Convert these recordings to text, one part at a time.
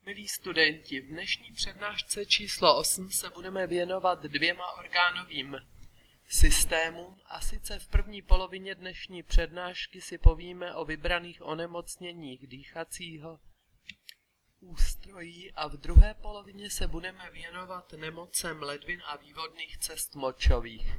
Milí studenti, v dnešní přednášce číslo 8 se budeme věnovat dvěma orgánovým systémům, a sice v první polovině dnešní přednášky si povíme o vybraných onemocněních dýchacího ústrojí a v druhé polovině se budeme věnovat nemocem ledvin a vývodných cest močových.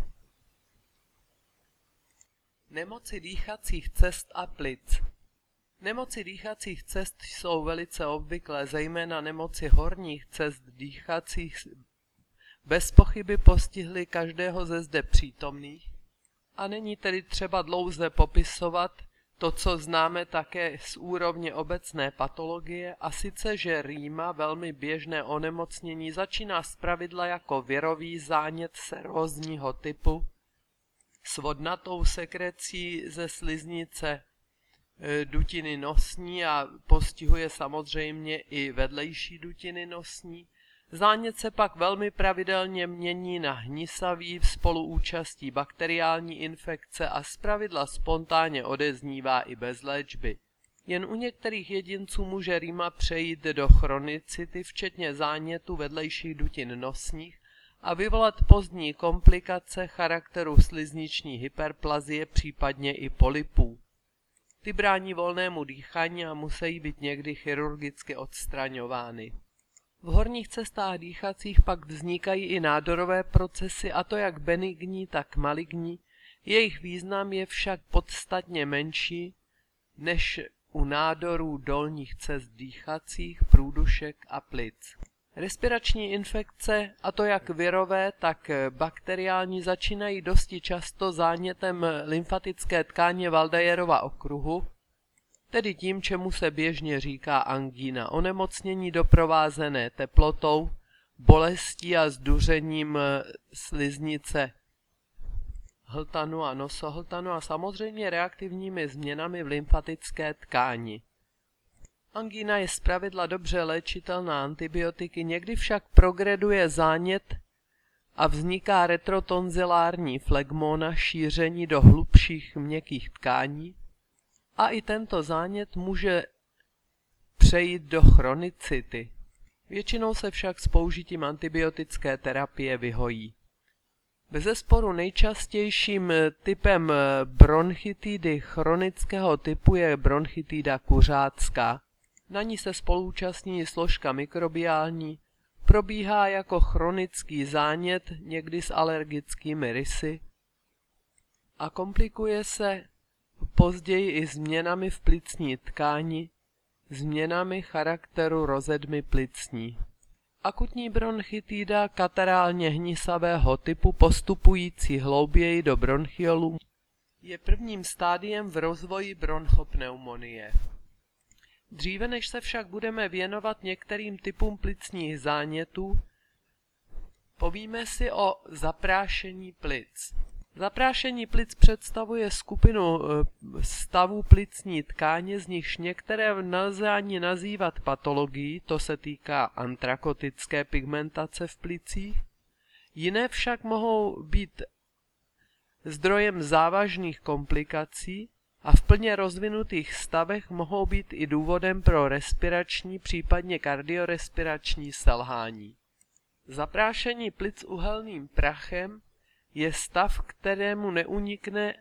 Nemoci dýchacích cest a plic. Nemoci dýchacích cest jsou velice obvyklé, zejména nemoci horních cest dýchacích bez pochyby postihly každého ze zde přítomných a není tedy třeba dlouze popisovat to, co známe také z úrovně obecné patologie, a sice, že rýma, velmi běžné onemocnění, začíná zpravidla jako virový zánět serózního typu s vodnatou sekrecí ze sliznice dutiny nosní a postihuje samozřejmě i vedlejší dutiny nosní. Zánět se pak velmi pravidelně mění na hnisavý v spoluúčastí bakteriální infekce a zpravidla spontánně odeznívá i bez léčby. Jen u některých jedinců může rýma přejít do chronicity, včetně zánětu vedlejších dutin nosních, a vyvolat pozdní komplikace charakteru slizniční hyperplazie, případně i polypů. Ty brání volnému dýchání a musí být někdy chirurgicky odstraňovány. V horních cestách dýchacích pak vznikají i nádorové procesy, a to jak benigní, tak maligní. Jejich význam je však podstatně menší než u nádorů dolních cest dýchacích, průdušek a plic. Respirační infekce, a to jak virové, tak bakteriální, začínají dosti často zánětem lymfatické tkáně Waldejerova okruhu, tedy tím, čemu se běžně říká angína, onemocnění doprovázené teplotou, bolestí a zduřením sliznice hltanu a nosohltanu a samozřejmě reaktivními změnami v lymfatické tkáni. Angína je zpravidla dobře léčitelná antibiotiky, někdy však progreduje zánět a vzniká retrotonzilární flegmóna, šíření do hlubších měkkých tkání, a i tento zánět může přejít do chronicity. Většinou se však s použitím antibiotické terapie vyhojí. Bezesporu nejčastějším typem bronchitidy chronického typu je bronchitida kuřácká. Na ní se spoluúčastní složka mikrobiální, probíhá jako chronický zánět, někdy s alergickými rysy, a komplikuje se později i změnami v plicní tkáni, změnami charakteru rozedmy plicní. Akutní bronchitida katarálně hnisavého typu, postupující hlouběji do bronchiolů, je prvním stádiem v rozvoji bronchopneumonie. Dříve než se však budeme věnovat některým typům plicních zánětů, povíme si o zaprášení plic. Zaprášení plic představuje skupinu stavů plicní tkáně, z nichž některé nelze ani nazývat patologií, to se týká antrakotické pigmentace v plicích, jiné však mohou být zdrojem závažných komplikací a v plně rozvinutých stavech mohou být i důvodem pro respirační, případně kardiorespirační selhání. Zaprášení plic uhelným prachem je stav, kterému neunikne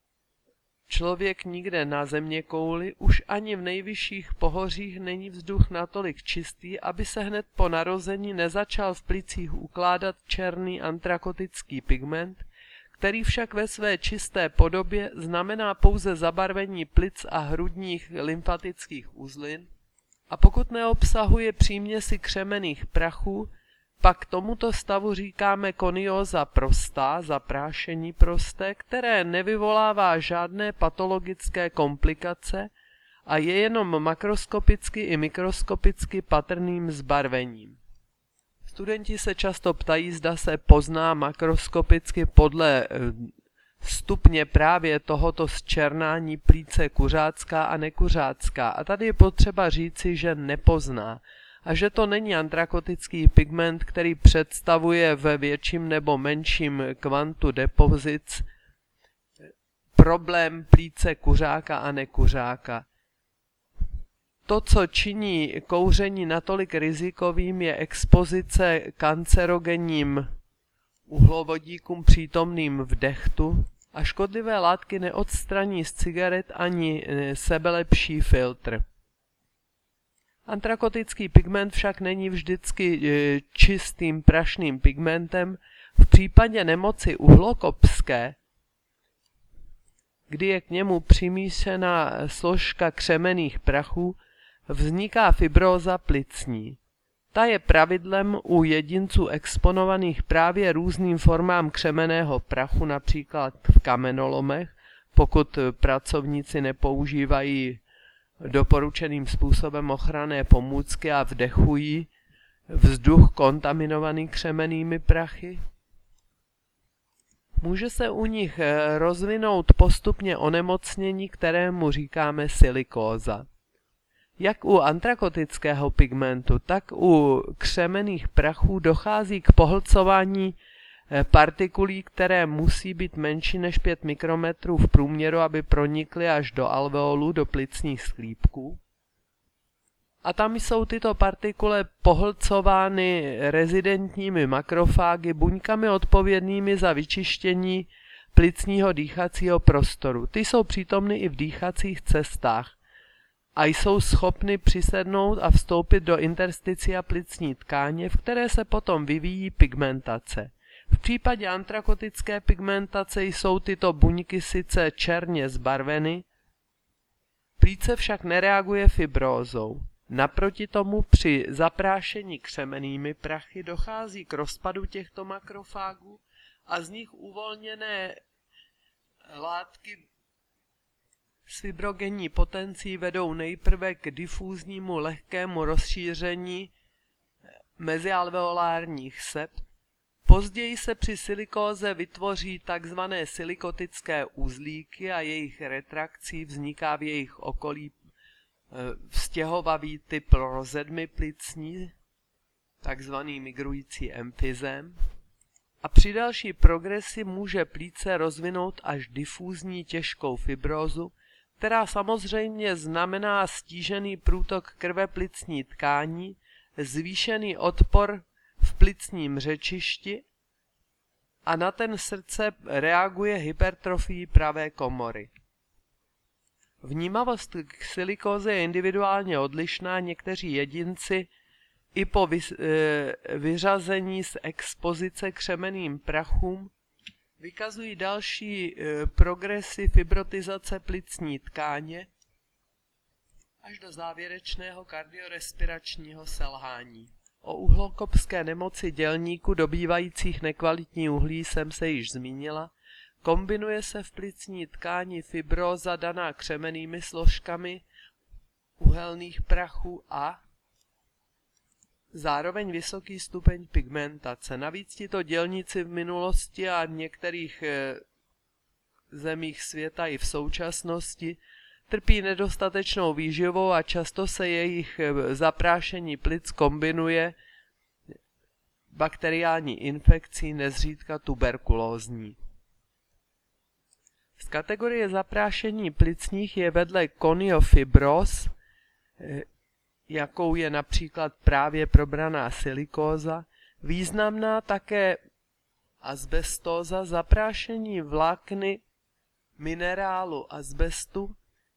člověk nikde na zeměkouli, už ani v nejvyšších pohořích není vzduch natolik čistý, aby se hned po narození nezačal v plicích ukládat černý antrakotický pigment, který však ve své čisté podobě znamená pouze zabarvení plic a hrudních lymfatických uzlin, a pokud neobsahuje příměsi křemenných prachů, pak tomuto stavu říkáme konióza prostá, zaprášení prosté, které nevyvolává žádné patologické komplikace a je jenom makroskopicky i mikroskopicky patrným zbarvením. Studenti se často ptají, zda se pozná makroskopicky podle stupně právě tohoto zčernání plíce kuřácká a nekuřácká, a tady je potřeba říci, že nepozná, a že to není antrakotický pigment, který představuje ve větším nebo menším kvantu depozic problém plíce kuřáka a nekuřáka. to, co činí kouření natolik rizikovým, je expozice kancerogenním uhlovodíkům přítomným v dechtu a škodlivé látky neodstraní z cigaret ani sebelepší filtr. Antrakotický pigment však není vždycky čistým prašným pigmentem. V případě nemoci uhlokopské, kdy je k němu přimíšená složka křemenných prachů, vzniká fibróza plicní. Ta je pravidlem u jedinců exponovaných právě různým formám křemenného prachu, například v kamenolomech, pokud pracovníci nepoužívají doporučeným způsobem ochranné pomůcky a vdechují vzduch kontaminovaný křemennými prachy. Může se u nich rozvinout postupně onemocnění, kterému říkáme silikóza. Jak u antrakotického pigmentu, tak u křemenných prachů dochází k pohlcování partikulí, které musí být menší než 5 mikrometrů v průměru, aby pronikly až do alveolů, do plicních sklípků. A tam jsou tyto partikule pohlcovány rezidentními makrofágy, buňkami odpovědnými za vyčištění plicního dýchacího prostoru. Ty jsou přítomny i v dýchacích cestách a jsou schopny přisednout a vstoupit do intersticia plicní tkáně, v které se potom vyvíjí pigmentace. V případě antrakotické pigmentace jsou tyto buňky sice černě zbarveny, plíce však nereaguje fibrózou. Naproti tomu při zaprášení křemennými prachy dochází k rozpadu těchto makrofágů a z nich uvolněné látky s fibrogenní potencí vedou nejprve k difúznímu lehkému rozšíření mezialveolárních sept. Později se při silikóze vytvoří tzv. Silikotické uzlíky a jejich retrakcí vzniká v jejich okolí vztěhovavý typ rozedmy plicní, takzvaný migrující emfyzém. A při další progresi může plíce rozvinout až difúzní těžkou fibrózu, která samozřejmě znamená stížený průtok krve plicní tkání, zvýšený odpor v plicním řečišti a na ten srdce reaguje hypertrofií pravé komory. Vnímavost k silikóze je individuálně odlišná, někteří jedinci i po vyřazení z expozice křemenným prachům vykazují další progresy fibrotizace plicní tkáně až do závěrečného kardiorespiračního selhání. O uhlokopské nemoci dělníků dobývajících nekvalitní uhlí jsem se již zmínila. Kombinuje se v plicní tkáni fibróza daná křemennými složkami uhelných prachů a zároveň vysoký stupeň pigmentace. Navíc tito dělníci v minulosti a v některých zemích světa i v současnosti trpí nedostatečnou výživou a často se jejich zaprášení plic kombinuje bakteriální infekcí, nezřídka tuberkulózní. Z kategorie zaprášení plicních je vedle koniofibróz, jakou je například právě probraná silikóza, významná také azbestóza, zaprášení vlákny minerálu azbestu,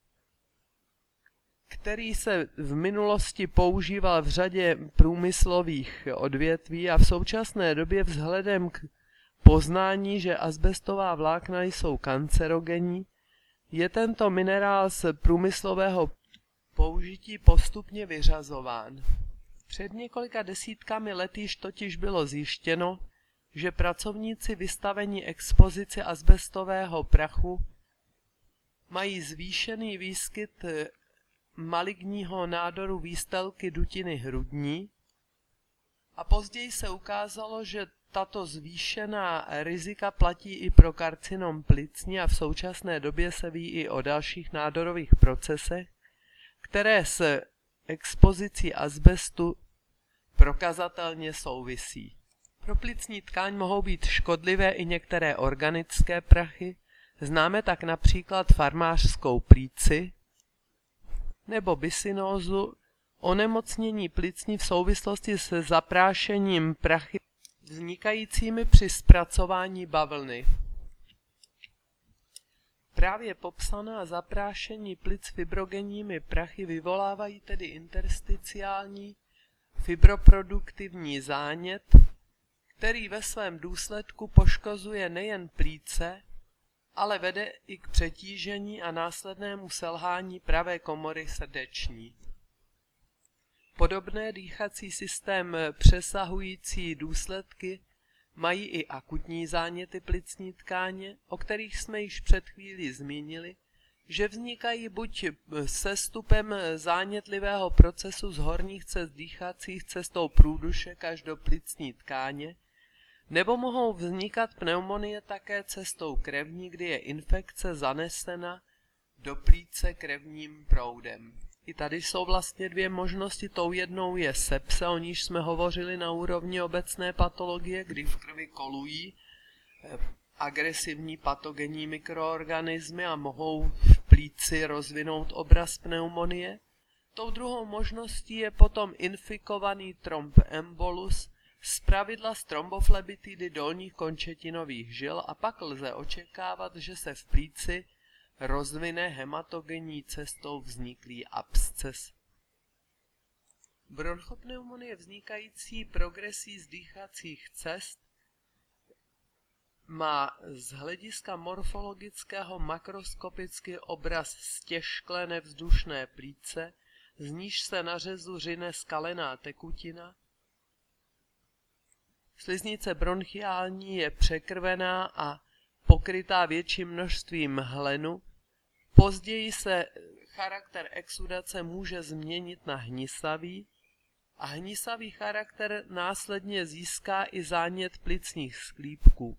který se v minulosti používal v řadě průmyslových odvětví a v současné době vzhledem k poznání, že azbestová vlákna jsou kancerogenní, je tento minerál z průmyslového použití postupně vyřazován. Před několika desítkami let již totiž bylo zjištěno, že pracovníci vystavení expozici azbestového prachu mají zvýšený výskyt maligního nádoru výstelky dutiny hrudní a později se ukázalo, že tato zvýšená rizika platí i pro karcinom plicní a v současné době se ví i o dalších nádorových procesech, které s expozicí azbestu prokazatelně souvisí. Pro plicní tkáň mohou být škodlivé i některé organické prachy, známe tak například farmářskou plíci, nebo bisinózu, onemocnění plicní v souvislosti se zaprášením prachy vznikajícími při zpracování bavlny. Právě popsaná zaprášení plic fibrogenními prachy vyvolávají tedy intersticiální fibroproduktivní zánět, který ve svém důsledku poškozuje nejen plíce, ale vede i k přetížení a následnému selhání pravé komory srdeční. Podobné dýchací systém přesahující důsledky mají i akutní záněty plicní tkáně, o kterých jsme již před chvílí zmínili, že vznikají buď sestupem zánětlivého procesu z horních cest dýchacích cestou průdušek až do plicní tkáně, nebo mohou vznikat pneumonie také cestou krevní, kdy je infekce zanesena do plíce krevním proudem. I tady jsou vlastně dvě možnosti. Tou jednou je sepse, o níž jsme hovořili na úrovni obecné patologie, kdy v krvi kolují agresivní patogenní mikroorganismy a mohou v plíci rozvinout obraz pneumonie. Tou druhou možností je potom infikovaný trombembolus, zpravidla z tromboflebitidy dolních končetinových žil, a pak lze očekávat, že se v plíci rozvine hematogenní cestou vzniklý absces. Bronchopneumonie vznikající progresí z dýchacích cest má z hlediska morfologického makroskopický obraz stěžklé nevzdušné plíce, z níž se na řezu řine skalená tekutina. Sliznice bronchiální je překrvená a pokrytá větším množstvím hlenu. Později se charakter exudace může změnit na hnisavý a hnisavý charakter následně získá i zánět plicních sklípků.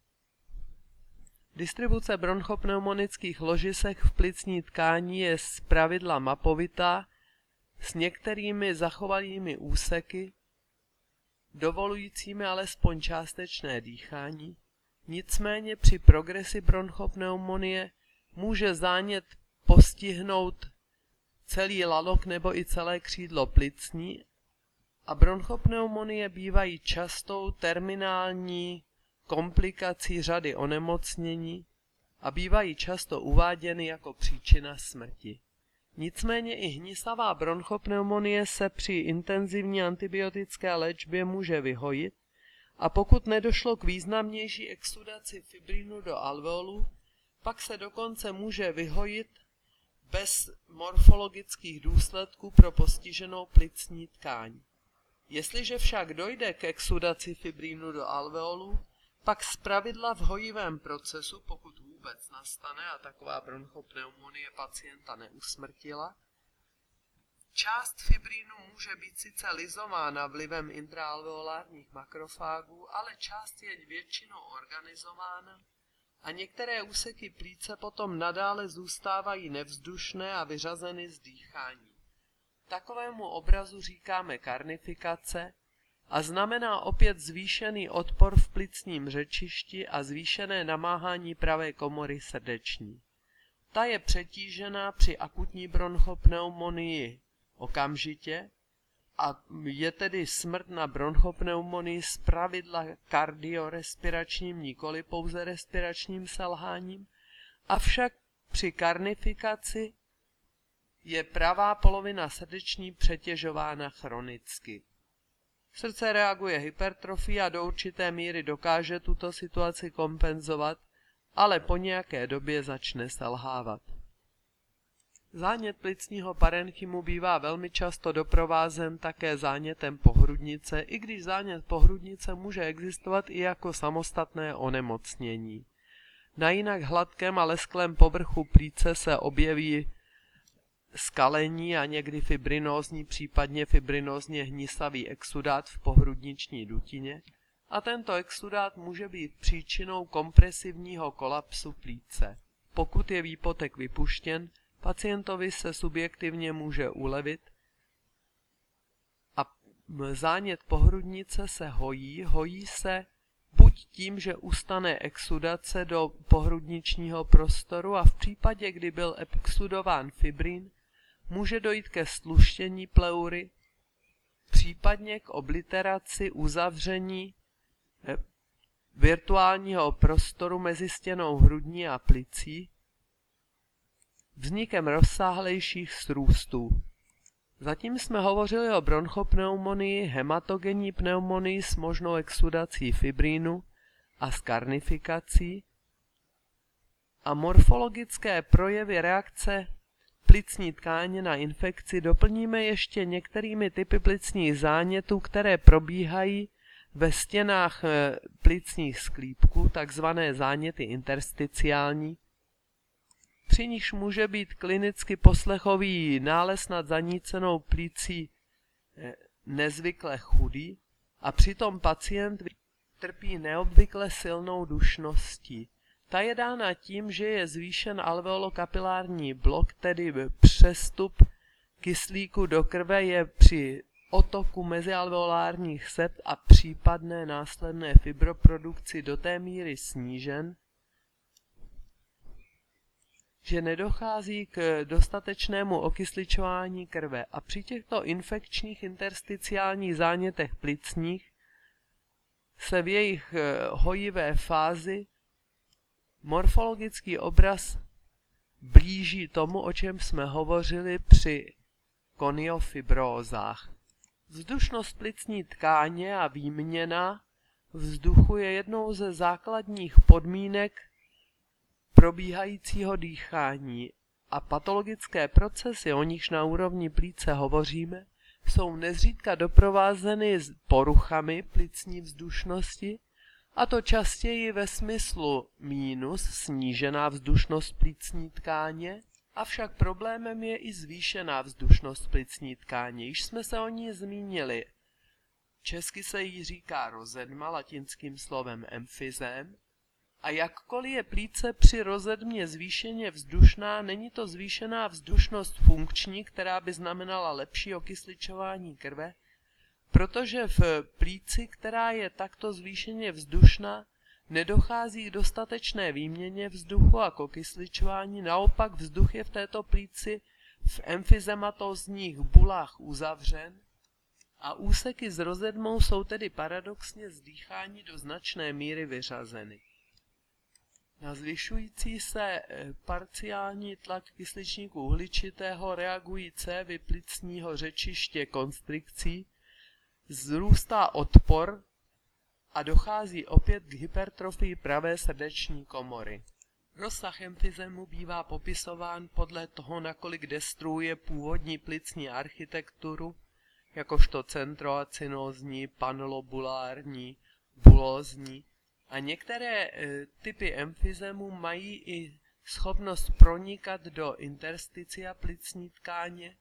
Distribuce bronchopneumonických ložisek v plicní tkání je zpravidla mapovitá s některými zachovalými úseky, dovolujícími alespoň částečné dýchání. Nicméně při progresi bronchopneumonie může zánět postihnout celý lalok nebo i celé křídlo plicní a bronchopneumonie bývají častou terminální komplikací řady onemocnění a bývají často uváděny jako příčina smrti. Nicméně i hnisavá bronchopneumonie se při intenzivní antibiotické léčbě může vyhojit, a pokud nedošlo k významnější exudaci fibrinu do alveolu, pak se dokonce může vyhojit bez morfologických důsledků pro postiženou plicní tkáň. Jestliže však dojde k exudaci fibrinu do alveolu, pak zpravidla v hojivém procesu, pokud vůbec nastane a taková bronchopneumonie pacienta neusmrtila, část fibrinu může být sice lizována vlivem intraalveolárních makrofágů, ale část je většinou organizována a některé úseky plíce potom nadále zůstávají nevzdušné a vyřazeny z dýchání. Takovému obrazu říkáme karnifikace a znamená opět zvýšený odpor v plicním řečišti a zvýšené namáhání pravé komory srdeční. Ta je přetížená při akutní bronchopneumonii okamžitě a je tedy smrt na bronchopneumonii zpravidla kardiorespiračním, nikoli pouze respiračním selháním, avšak při karnifikaci je pravá polovina srdeční přetěžována chronicky. Srdce reaguje hypertrofií a do určité míry dokáže tuto situaci kompenzovat, ale po nějaké době začne selhávat. Zánět plicního parenchymu bývá velmi často doprovázen také zánětem pohrudnice, i když zánět pohrudnice může existovat i jako samostatné onemocnění. Na jinak hladkém a lesklém povrchu plíce se objeví skalení a někdy fibrinózní, případně fibrinózně hnisavý exudát v pohrudniční dutině a tento exudát může být příčinou kompresivního kolapsu plíce. Pokud je výpotek vypuštěn, pacientovi se subjektivně může ulevit a zánět pohrudnice se hojí se buď tím, že ustane exudace do pohrudničního prostoru a v případě, kdy byl exudován fibrin, může dojít ke stluštění pleury, případně k obliteraci uzavření virtuálního prostoru mezi stěnou hrudní a plicí, vznikem rozsáhlejších srůstů. Zatím jsme hovořili o bronchopneumonii, hematogenní pneumonii s možnou exudací fibrínu a skarnifikací a morfologické projevy reakce plicní tkáně na infekci doplníme ještě některými typy plicních zánětů, které probíhají ve stěnách plicních sklípků, takzvané záněty intersticiální, při nichž může být klinicky poslechový nález nad zanícenou plicí nezvykle chudý a přitom pacient trpí neobvykle silnou dušností. Ta je dána tím, že je zvýšen alveolokapilární blok, tedy přestup kyslíku do krve je při otoku mezialveolárních sept a případné následné fibroprodukci do té míry snížen, že nedochází k dostatečnému okysličování krve a při těchto infekčních intersticiálních zánětech plicních se v jejich hojivé fázi morfologický obraz blíží tomu, o čem jsme hovořili při koniofibrózách. Vzdušnost plicní tkáně a výměna vzduchu je jednou ze základních podmínek probíhajícího dýchání a patologické procesy, o nichž na úrovni plíce hovoříme, jsou nezřídka doprovázeny poruchami plicní vzdušnosti, a to častěji ve smyslu mínus snížená vzdušnost plicní tkáně, avšak problémem je i zvýšená vzdušnost plicní tkáně, již jsme se o ní zmínili. Česky se jí říká rozedma latinským slovem emfyzém, a jakkoliv je plíce při rozedmě zvýšeně vzdušná, není to zvýšená vzdušnost funkční, která by znamenala lepší okysličování krve, protože v plíci, která je takto zvýšeně vzdušná, nedochází k dostatečné výměně vzduchu a k okysličování, naopak vzduch je v této plíci v emfyzematózních bulách uzavřen a úseky s rozedmou jsou tedy paradoxně z dýchání do značné míry vyřazeny. Na zvyšující se parciální tlak kysličníku uhličitého reagují cévy plicního řečiště konstrikcí, vzrůstá odpor a dochází opět k hypertrofii pravé srdeční komory. Rozsah emfyzemu bývá popisován podle toho, nakolik destruuje původní plicní architekturu, jakožto centroacinózní, panlobulární, bulózní, a některé typy emfyzemu mají i schopnost pronikat do intersticia plicní tkáně.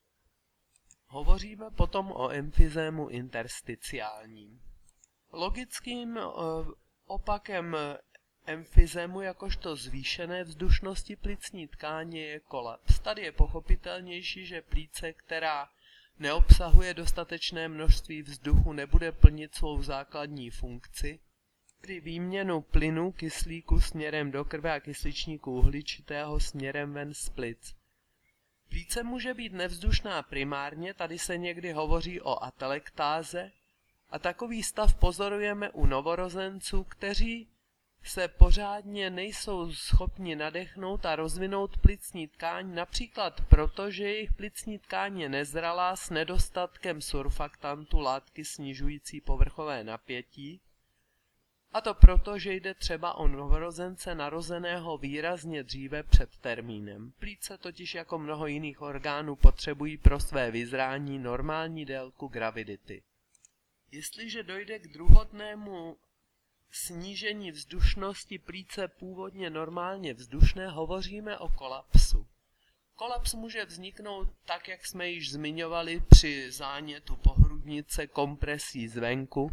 Hovoříme potom o emfyzému intersticiálním. Logickým opakem emfyzému jakožto zvýšené vzdušnosti plicní tkáně je kolaps. Tady je pochopitelnější, že plíce, která neobsahuje dostatečné množství vzduchu, nebude plnit svou základní funkci, tedy výměnu plynu kyslíku směrem do krve a kysličníku uhličitého směrem ven z plic. Plíce může být nevzdušná primárně, tady se někdy hovoří o atelektáze, a takový stav pozorujeme u novorozenců, kteří se pořádně nejsou schopni nadechnout a rozvinout plicní tkáň, například proto, že jejich plicní tkáň je nezralá s nedostatkem surfaktantu látky snižující povrchové napětí, a to proto, že jde třeba o novorozence narozeného výrazně dříve před termínem. Plíce totiž jako mnoho jiných orgánů potřebují pro své vyzrání normální délku gravidity. Jestliže dojde k druhotnému snížení vzdušnosti plíce původně normálně vzdušné, hovoříme o kolapsu. Kolaps může vzniknout tak, jak jsme již zmiňovali při zánětu pohrudnice kompresí zvenku,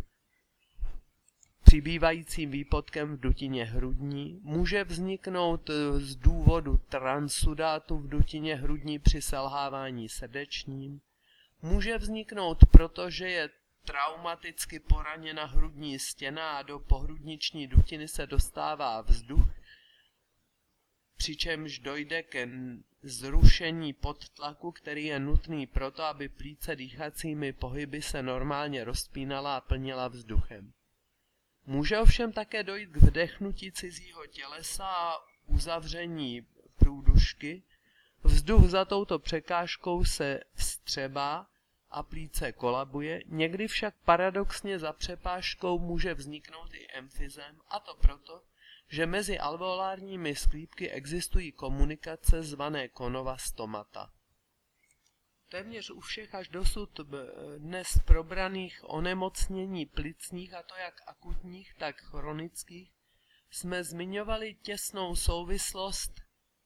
přibývajícím výpodkem v dutině hrudní, může vzniknout z důvodu transudátu v dutině hrudní při selhávání srdečním, může vzniknout, protože je traumaticky poraněna hrudní stěna a do pohrudniční dutiny se dostává vzduch, přičemž dojde ke zrušení podtlaku, který je nutný proto, aby plíce dýchacími pohyby se normálně rozpínala a plnila vzduchem. Může ovšem také dojít k vdechnutí cizího tělesa a uzavření průdušky. Vzduch za touto překážkou se vstřebá a plíce kolabuje, někdy však paradoxně za přepážkou může vzniknout i emfyzem, a to proto, že mezi alveolárními sklípky existují komunikace zvané konova stomata. Téměř u všech až dosud dnes probraných onemocnění plicních, a to jak akutních, tak chronických, jsme zmiňovali těsnou souvislost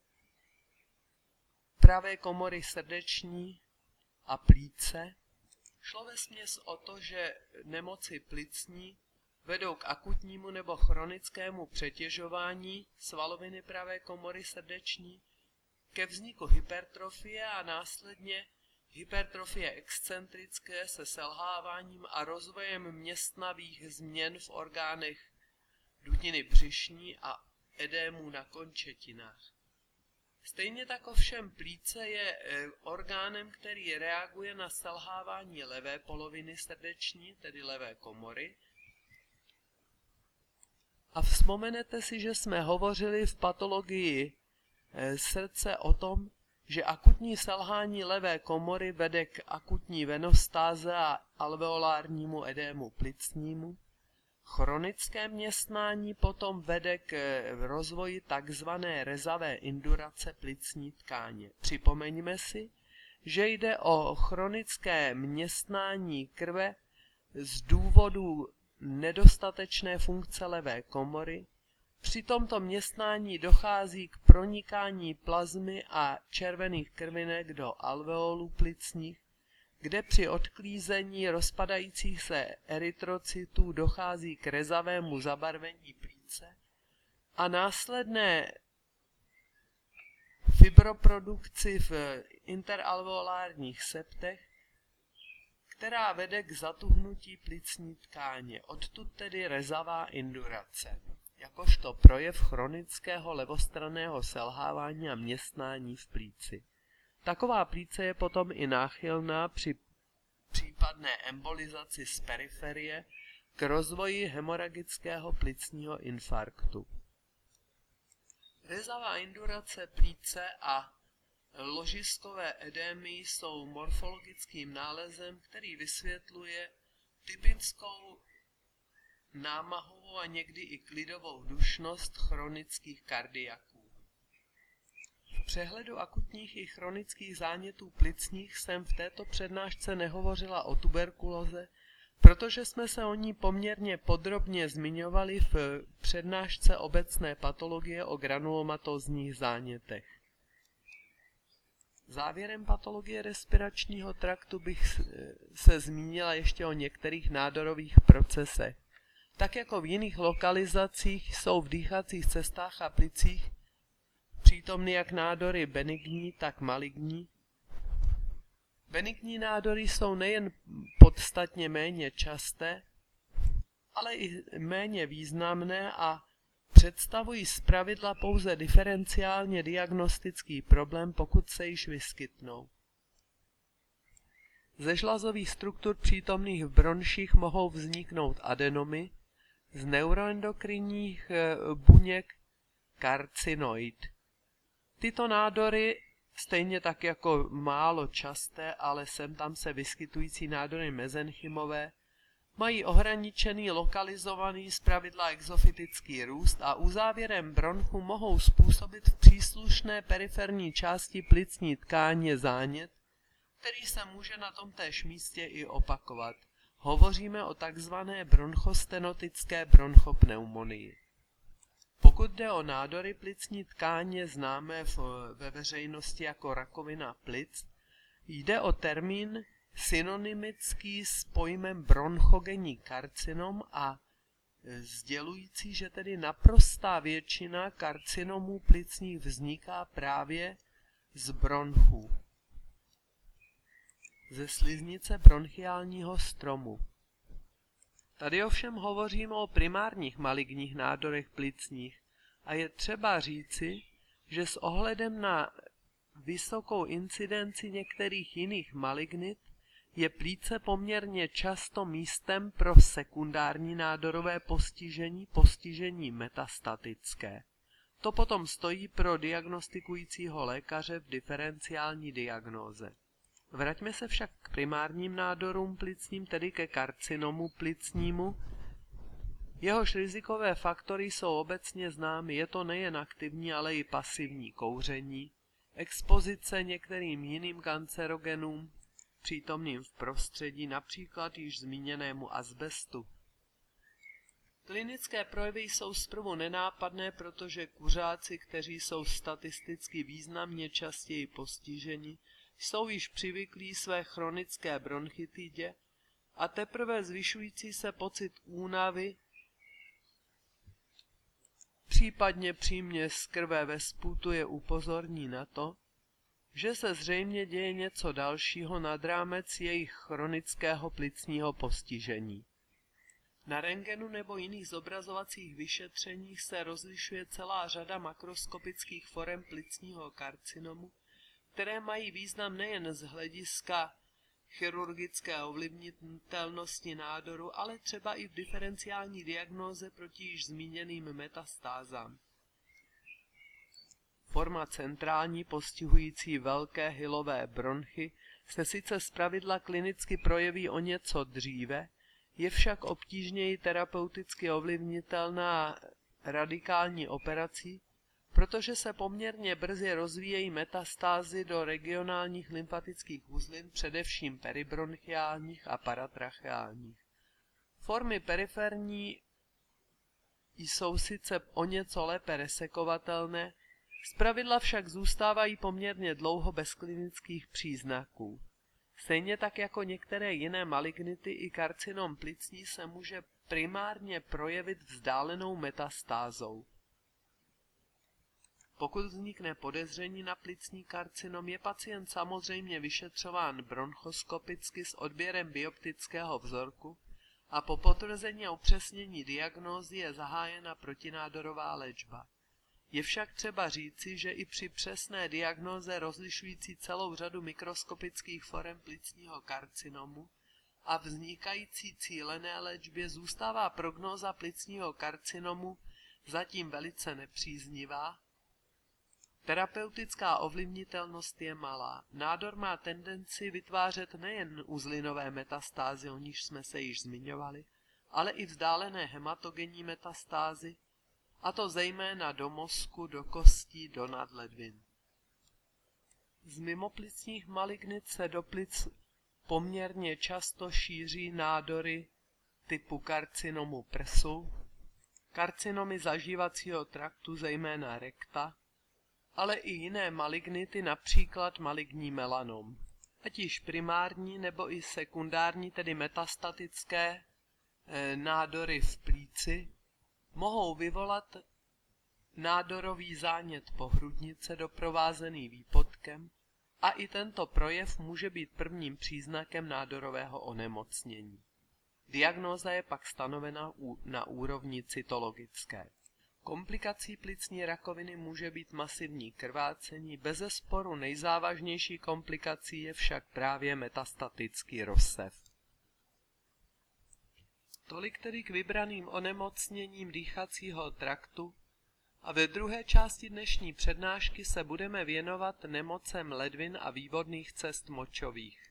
pravé komory srdeční a plíce. Šlo vesměs o to, že nemoci plicní vedou k akutnímu nebo chronickému přetěžování svaloviny pravé komory srdeční, ke vzniku hypertrofie a následně hypertrofie excentrické se selháváním a rozvojem městnavých změn v orgánech dutiny břišní a edémů na končetinách. Stejně tak ovšem plíce je orgánem, který reaguje na selhávání levé poloviny srdeční, tedy levé komory. A vzpomenete si, že jsme hovořili v patologii srdce o tom, že akutní selhání levé komory vede k akutní venostáze a alveolárnímu edému plicnímu. Chronické městnání potom vede k rozvoji tzv. Rezavé indurace plicní tkáně. Připomeňme si, že jde o chronické městnání krve z důvodu nedostatečné funkce levé komory. Při tomto městnání dochází k pronikání plazmy a červených krvinek do alveolů plicních, kde při odklízení rozpadajících se erytrocytů dochází k rezavému zabarvení plíce a následné fibroprodukci v interalveolárních septech, která vede k zatuhnutí plicní tkáně, odtud tedy rezavá indurace, jakožto projev chronického levostranného selhávání a městnání v plíci. Taková plíce je potom i náchylná při případné embolizaci z periferie k rozvoji hemoragického plicního infarktu. Rezavá indurace plíce a ložiskové edémy jsou morfologickým nálezem, který vysvětluje typickou námahovou a někdy i klidovou dušnost chronických kardiaků. V přehledu akutních i chronických zánětů plicních jsem v této přednášce nehovořila o tuberkulóze, protože jsme se o ní poměrně podrobně zmiňovali v přednášce obecné patologie o granulomatózních zánětech. Závěrem patologie respiračního traktu bych se zmínila ještě o některých nádorových procesech. Tak jako v jiných lokalizacích jsou v dýchacích cestách a plicích přítomny jak nádory benigní, tak maligní. Benigní nádory jsou nejen podstatně méně časté, ale i méně významné a představují zpravidla pouze diferenciálně diagnostický problém, pokud se již vyskytnou. Ze žlazových struktur přítomných v bronších mohou vzniknout adenomy, z neuroendokrinních buněk karcinoid. Tyto nádory, stejně tak jako málo časté, ale sem tam se vyskytující nádory mezenchymové, mají ohraničený lokalizovaný zpravidla exofytický růst a uzávěrem bronchu mohou způsobit v příslušné periferní části plicní tkáně zánět, který se může na tomtéž místě i opakovat. Hovoříme o takzvané bronchostenotické bronchopneumonii. Pokud jde o nádory plicní tkáně známé ve veřejnosti jako rakovina plic, jde o termín synonymický s pojmem bronchogenní karcinom a sdělující, že tedy naprostá většina karcinomů plicních vzniká právě z bronchů, ze sliznice bronchiálního stromu. Tady ovšem hovoříme o primárních maligních nádorech plicních a je třeba říci, že s ohledem na vysokou incidenci některých jiných malignit je plíce poměrně často místem pro sekundární nádorové postižení metastatické. To potom stojí pro diagnostikujícího lékaře v diferenciální diagnóze. Vraťme se však k primárním nádorům plicním, tedy ke karcinomu plicnímu. Jehož rizikové faktory jsou obecně známy, je to nejen aktivní, ale i pasivní kouření, expozice některým jiným kancerogenům, přítomným v prostředí, například již zmíněnému azbestu. Klinické projevy jsou zprvu nenápadné, protože kuřáci, kteří jsou statisticky významně častěji postiženi, jsou již přivyklí své chronické bronchitidě a teprve zvyšující se pocit únavy, případně příměs krve ve sputu je upozorní na to, že se zřejmě děje něco dalšího nad rámec jejich chronického plicního postižení. Na rentgenu nebo jiných zobrazovacích vyšetřeních se rozlišuje celá řada makroskopických forem plicního karcinomu, které mají význam nejen z hlediska chirurgické ovlivnitelnosti nádoru, ale třeba i v diferenciální diagnóze proti již zmíněným metastázám. Forma centrální postihující velké hylové bronchy se sice zpravidla klinicky projeví o něco dříve, je však obtížněji terapeuticky ovlivnitelná radikální operací, protože se poměrně brzy rozvíjejí metastázy do regionálních lymfatických uzlin, především peribronchiálních a paratracheálních. Formy periferní jsou sice o něco lépe resekovatelné, zpravidla však zůstávají poměrně dlouho bez klinických příznaků. Stejně tak jako některé jiné malignity i karcinom plicní se může primárně projevit vzdálenou metastázou. Pokud vznikne podezření na plicní karcinom, je pacient samozřejmě vyšetřován bronchoskopicky s odběrem bioptického vzorku a po potvrzení a upřesnění diagnózy je zahájena protinádorová léčba. Je však třeba říci, že i při přesné diagnóze rozlišující celou řadu mikroskopických forem plicního karcinomu a vznikající cílené léčbě zůstává prognóza plicního karcinomu zatím velice nepříznivá. Terapeutická ovlivnitelnost je malá. Nádor má tendenci vytvářet nejen uzlinové metastázy, o níž jsme se již zmiňovali, ale i vzdálené hematogenní metastázy, a to zejména do mozku, do kostí, do nadledvin. Z mimoplicních malignit se do plic poměrně často šíří nádory typu karcinomu prsu, karcinomy zažívacího traktu, zejména rekta, ale i jiné malignity, například maligní melanom. Ať již primární nebo i sekundární, tedy metastatické nádory v plíci, mohou vyvolat nádorový zánět pohrudnice doprovázený výpotkem a i tento projev může být prvním příznakem nádorového onemocnění. Diagnóza je pak stanovena na úrovni cytologické. Komplikací plicní rakoviny může být masivní krvácení, bezesporu nejzávažnější komplikací je však právě metastatický rozsev. Tolik tedy k vybraným onemocněním dýchacího traktu a ve druhé části dnešní přednášky se budeme věnovat nemocem ledvin a vývodných cest močových.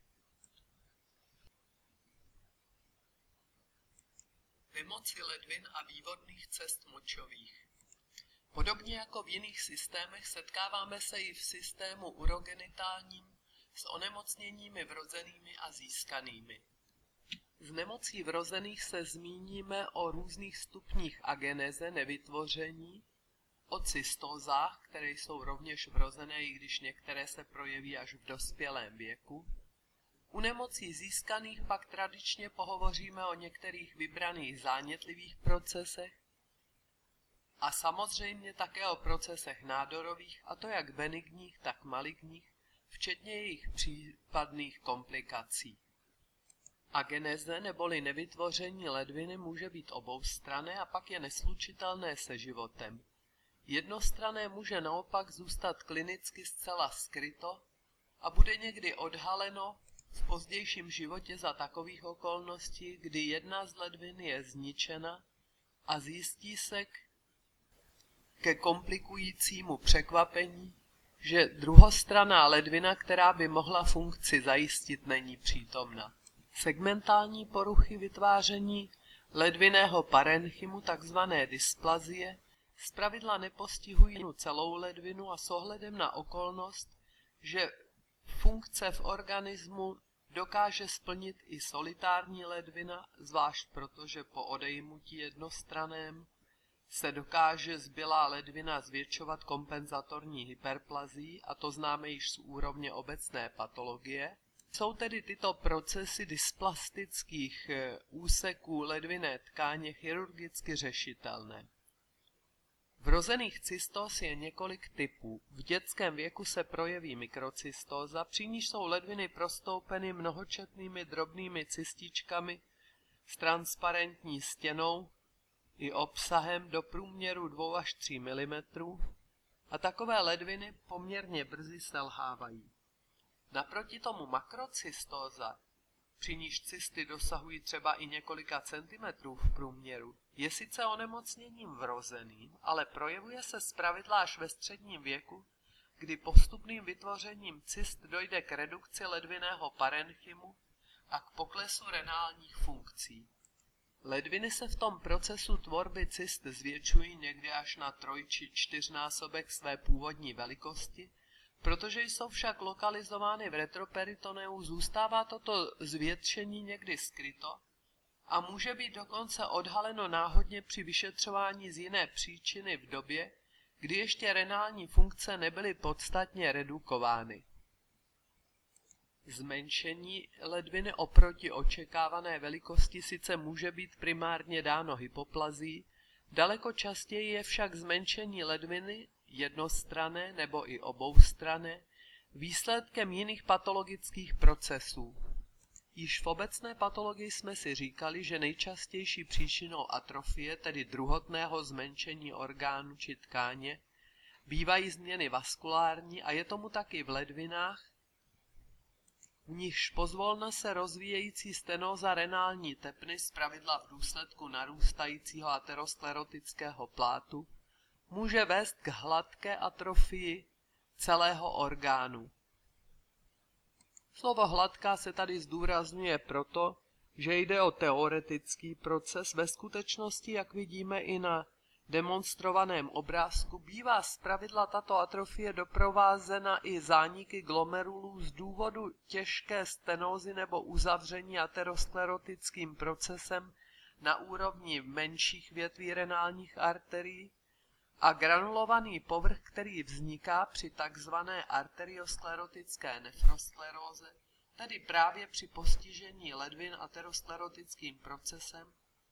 Nemoci ledvin a vývodných cest močových. Podobně jako v jiných systémech setkáváme se i v systému urogenitálním s onemocněními vrozenými a získanými. Z nemocí vrozených se zmíníme o různých stupních ageneze nevytvoření, o cystózách, které jsou rovněž vrozené, i když některé se projeví až v dospělém věku. U nemocí získaných pak tradičně pohovoříme o některých vybraných zánětlivých procesech a samozřejmě také o procesech nádorových, a to jak benigních, tak maligních, včetně jejich případných komplikací. Ageneze neboli nevytvoření ledviny může být oboustranné a pak je neslučitelné se životem. Jednostranné může naopak zůstat klinicky zcela skryto a bude někdy odhaleno v pozdějším životě za takových okolností, kdy jedna z ledvin je zničena a zjistí se ke komplikujícímu překvapení, že druhostranná ledvina, která by mohla funkci zajistit, není přítomna. Segmentální poruchy vytváření ledvinného parenchymu, takzvané dysplazie, zpravidla nepostihují celou ledvinu a s ohledem na okolnost, že funkce v organismu dokáže splnit i solitární ledvina, zvlášť protože po odejmutí jednostranném se dokáže zbylá ledvina zvětšovat kompenzatorní hyperplazií, a to známe již z úrovně obecné patologie. Jsou tedy tyto procesy dysplastických úseků ledvinné tkáně chirurgicky řešitelné. Vrozených cystóz je několik typů. V dětském věku se projeví mikrocystóza, při níž jsou ledviny prostoupeny mnohočetnými drobnými cystičkami s transparentní stěnou i obsahem do průměru 2 až 3 mm a takové ledviny poměrně brzy selhávají. Naproti tomu makrocystóza, při níž cysty dosahují třeba i několika centimetrů v průměru, je sice onemocněním vrozeným, ale projevuje se zpravidla až ve středním věku, kdy postupným vytvořením cyst dojde k redukci ledvinného parenchymu a k poklesu renálních funkcí. Ledviny se v tom procesu tvorby cyst zvětšují někdy až na 3 či 4násobek své původní velikosti. Protože jsou však lokalizovány v retroperitoneu, zůstává toto zvětšení někdy skryto a může být dokonce odhaleno náhodně při vyšetřování z jiné příčiny v době, kdy ještě renální funkce nebyly podstatně redukovány. Zmenšení ledviny oproti očekávané velikosti sice může být primárně dáno hypoplazií, daleko častěji je však zmenšení ledviny jednostranné nebo i oboustranné výsledkem jiných patologických procesů. Již v obecné patologii jsme si říkali, že nejčastější příčinou atrofie, tedy druhotného zmenšení orgánu či tkáně, bývají změny vaskulární a je tomu taky v ledvinách, v nichž pozvolna se rozvíjející stenóza renální tepny zpravidla v důsledku narůstajícího aterosklerotického plátu může vést k hladké atrofii celého orgánu. Slovo hladká se tady zdůrazňuje proto, že jde o teoretický proces. Ve skutečnosti, jak vidíme i na demonstrovaném obrázku, bývá zpravidla tato atrofie doprovázena i zániky glomerulů z důvodu těžké stenózy nebo uzavření aterosklerotickým procesem na úrovni menších větví renálních arterií, a granulovaný povrch, který vzniká při takzvané arteriosklerotické nefroskleróze, tedy právě při postižení ledvin aterosklerotickým procesem,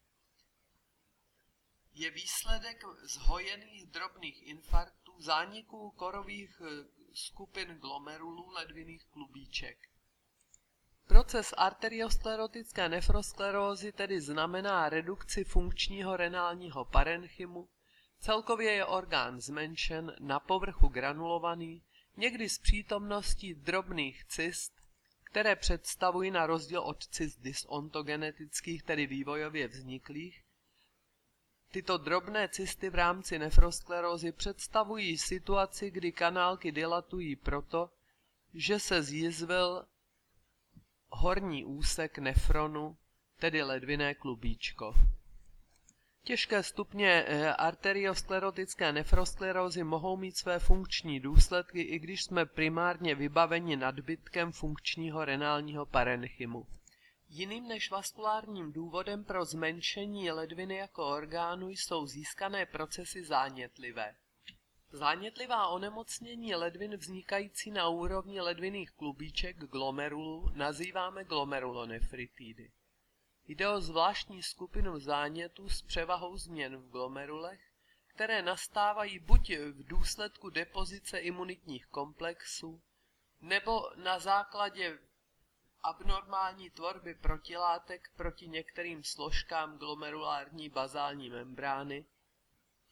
je výsledek zhojených drobných infarktů, zániků korových skupin glomerulů ledvinných klubíček. Proces arteriosklerotické nefrosklerózy tedy znamená redukci funkčního renálního parenchymu. Celkově je orgán zmenšen, na povrchu granulovaný, někdy s přítomností drobných cyst, které představují na rozdíl od cyst dysontogenetických, tedy vývojově vzniklých. Tyto drobné cysty v rámci nefrosklerózy představují situaci, kdy kanálky dilatují proto, že se zjizvil horní úsek nefronu, tedy ledvinné klubíčko. Těžké stupně arteriosklerotické nefrosklerózy mohou mít své funkční důsledky, i když jsme primárně vybaveni nadbytkem funkčního renálního parenchymu. Jiným než vaskulárním důvodem pro zmenšení ledviny jako orgánu jsou získané procesy zánětlivé. Zánětlivá onemocnění ledvin vznikající na úrovni ledvinných klubíček glomerulů nazýváme glomerulonefritidy. Jde o zvláštní skupinu zánětů s převahou změn v glomerulech, které nastávají buď v důsledku depozice imunitních komplexů, nebo na základě abnormální tvorby protilátek proti některým složkám glomerulární bazální membrány,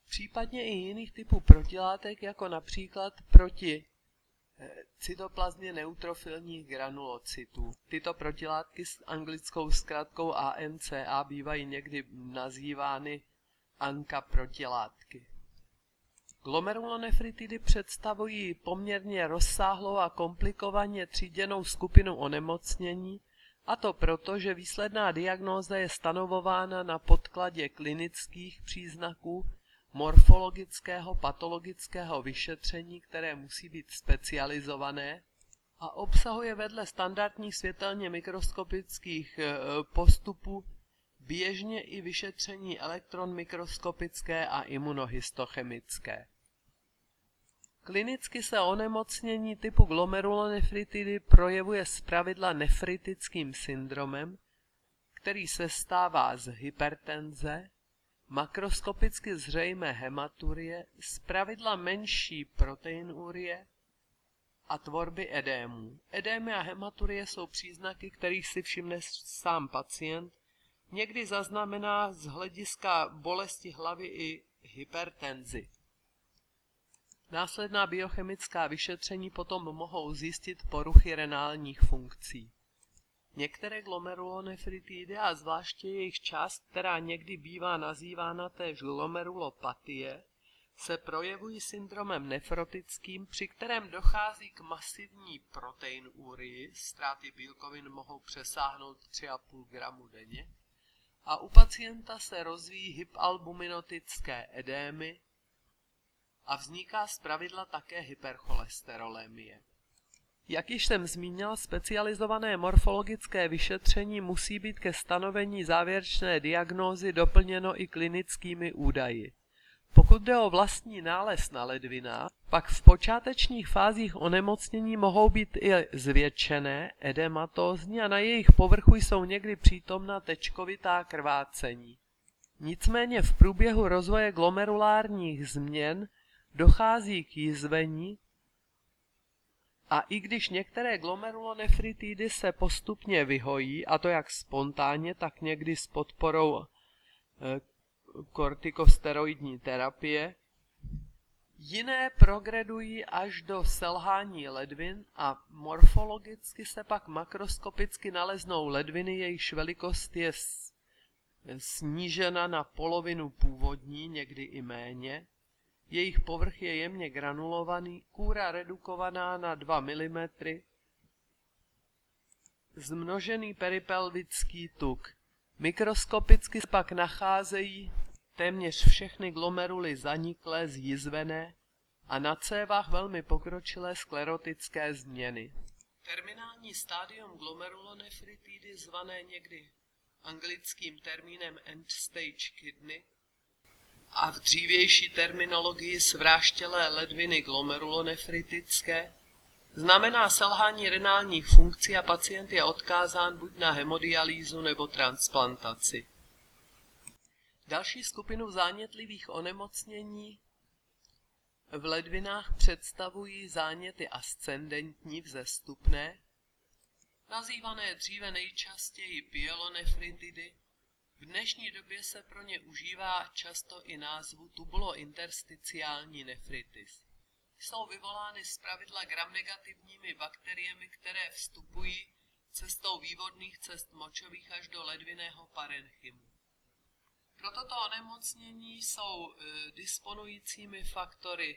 případně i jiných typů protilátek, jako například proti cytoplazmě neutrofilních granulocytů. Tyto protilátky s anglickou zkratkou ANCA bývají někdy nazývány ANCA protilátky. Glomerulonefritidy představují poměrně rozsáhlou a komplikovaně tříděnou skupinu onemocnění, a to proto, že výsledná diagnóza je stanovována na podkladě klinických příznaků, morfologického, patologického vyšetření, které musí být specializované a obsahuje vedle standardních světelně mikroskopických postupů běžně i vyšetření elektron mikroskopické a imunohistochemické. Klinicky se onemocnění typu glomerulonefritidy projevuje zpravidla nefritickým syndromem, který sestává z hypertenze, makroskopicky zřejmé hematurie, zpravidla menší proteinurie a tvorby edémů. Edémy a hematurie jsou příznaky, kterých si všimne sám pacient, někdy zaznamená z hlediska bolesti hlavy i hypertenzi. Následná biochemická vyšetření potom mohou zjistit poruchy renálních funkcí. Některé glomerulonefritidy a zvláště jejich část, která někdy bývá nazývána též glomerulopatie, se projevují syndromem nefrotickým, při kterém dochází k masivní proteinurii, ztráty bílkovin mohou přesáhnout 3,5 gramu denně, a u pacienta se rozvíjí hypalbuminotické edémy a vzniká zpravidla také hypercholesterolémie. Jak již jsem zmínila, specializované morfologické vyšetření musí být ke stanovení závěrečné diagnózy doplněno i klinickými údaji. Pokud jde o vlastní nález na ledvinách, pak v počátečních fázích onemocnění mohou být i zvětšené, edematózní a na jejich povrchu jsou někdy přítomna tečkovitá krvácení. Nicméně v průběhu rozvoje glomerulárních změn dochází k jizvení, a i když některé glomerulonefritidy se postupně vyhojí, a to jak spontánně, tak někdy s podporou kortikosteroidní terapie, jiné progredují až do selhání ledvin a morfologicky se pak makroskopicky naleznou ledviny, jejichž velikost je snížena na polovinu původní, někdy i méně. Jejich povrch je jemně granulovaný, kůra redukovaná na 2 mm, zmnožený peripelvický tuk. Mikroskopicky pak nacházejí téměř všechny glomeruly zaniklé, zjizvené a na cévách velmi pokročilé sklerotické změny. Terminální stádium glomerulonefritidy, zvané někdy anglickým termínem end-stage kidney, a v dřívější terminologii svráštělé ledviny glomerulonefritické, znamená selhání renálních funkcí a pacient je odkázán buď na hemodialýzu nebo transplantaci. Další skupinu zánětlivých onemocnění v ledvinách představují záněty ascendentní vzestupné, nazývané dříve nejčastěji pyelonefritidy. V dnešní době se pro ně užívá často i názvu tubulointersticiální nefritis. Jsou vyvolány zpravidla gramnegativními bakteriemi, které vstupují cestou vývodných cest močových až do ledvinného parenchymu. Pro toto onemocnění jsou disponujícími faktory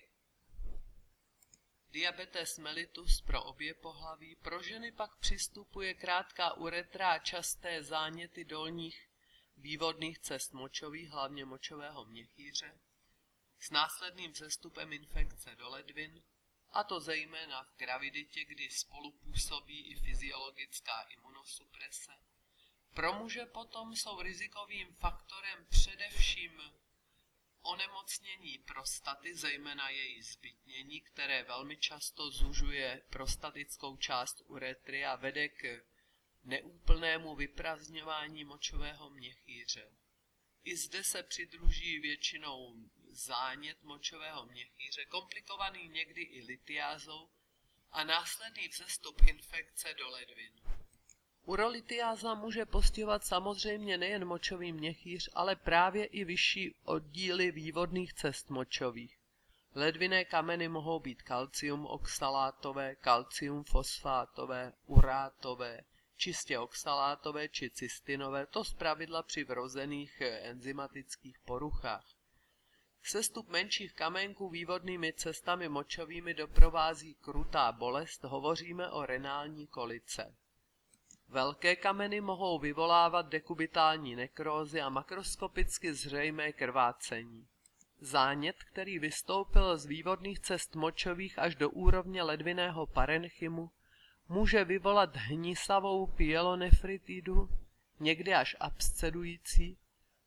diabetes mellitus pro obě pohlaví, pro ženy pak přistupuje krátká uretra a časté záněty dolních vývodných cest močových, hlavně močového měchýře, s následným vzestupem infekce do ledvin, a to zejména v graviditě, kdy spolupůsobí i fyziologická imunosuprese. Pro muže potom jsou rizikovým faktorem především onemocnění prostaty, zejména její zbytnění, které velmi často zužuje prostatickou část uretry a vede k neúplnému vyprazňování močového měchýře. I zde se přidruží většinou zánět močového měchýře, komplikovaný někdy i litiázou a následný vzestup infekce do ledvin. Urolithiáza může postihovat samozřejmě nejen močový měchýř, ale právě i vyšší oddíly vývodných cest močových. Ledvinné kameny mohou být kalcium oxalátové, kalcium fosfátové, urátové, čistě oxalátové či cystinové, to zpravidla při vrozených enzymatických poruchách. Sestup menších kamenků vývodnými cestami močovými doprovází krutá bolest, hovoříme o renální kolice. Velké kameny mohou vyvolávat dekubitální nekrózy a makroskopicky zřejmé krvácení. Zánět, který vystoupil z vývodných cest močových až do úrovně ledvinného parenchymu, může vyvolat hnisavou pyelonefritidu, někdy až abscedující,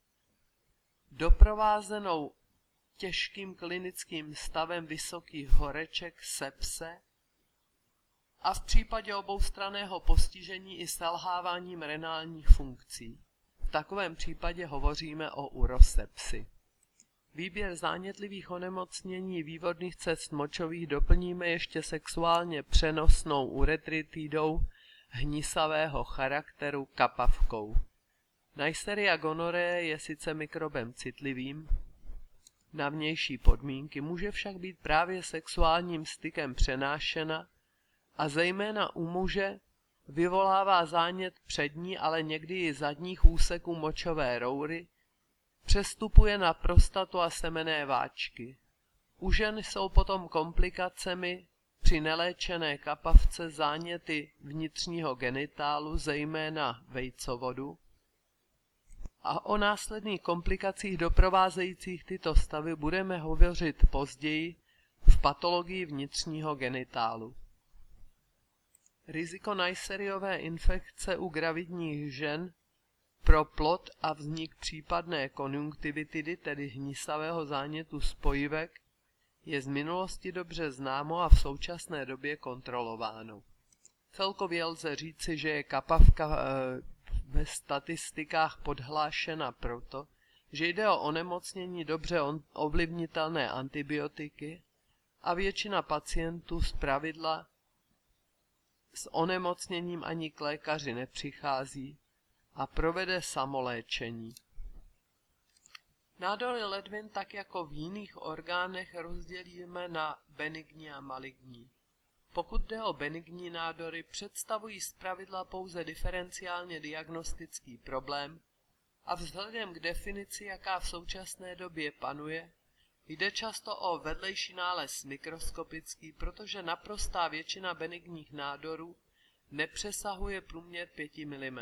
doprovázenou těžkým klinickým stavem vysokých horeček, sepse a v případě oboustranného postižení i selháváním renálních funkcí. V takovém případě hovoříme o urosepsi. Výběr zánětlivých onemocnění vývodných cest močových doplníme ještě sexuálně přenosnou uretritidou hnisavého charakteru kapavkou. Neisseria gonorrhoeae je sice mikrobem citlivým na vnější podmínky, může však být právě sexuálním stykem přenášena a zejména u muže vyvolává zánět přední, ale někdy i zadních úseků močové roury, přestupuje na prostatu a semenné váčky. U žen jsou potom komplikacemi při neléčené kapavce záněty vnitřního genitálu, zejména vejcovodu, a o následných komplikacích doprovázejících tyto stavy budeme hovořit později v patologii vnitřního genitálu. Riziko Neisseriové infekce u gravidních žen pro plod a vznik případné konjunktivitidy, tedy hnisavého zánětu spojivek, je z minulosti dobře známo a v současné době kontrolováno. Celkově lze říci, že je kapavka ve statistikách podhlášena proto, že jde o onemocnění dobře ovlivnitelné antibiotiky a většina pacientů zpravidla s onemocněním ani k lékaři nepřichází a provede samoléčení. Nádory ledvin tak jako v jiných orgánech rozdělíme na benigní a maligní. Pokud jde o benigní nádory, představují zpravidla pouze diferenciálně diagnostický problém a vzhledem k definici, jaká v současné době panuje, jde často o vedlejší nález mikroskopický, protože naprostá většina benigních nádorů nepřesahuje průměr 5 mm.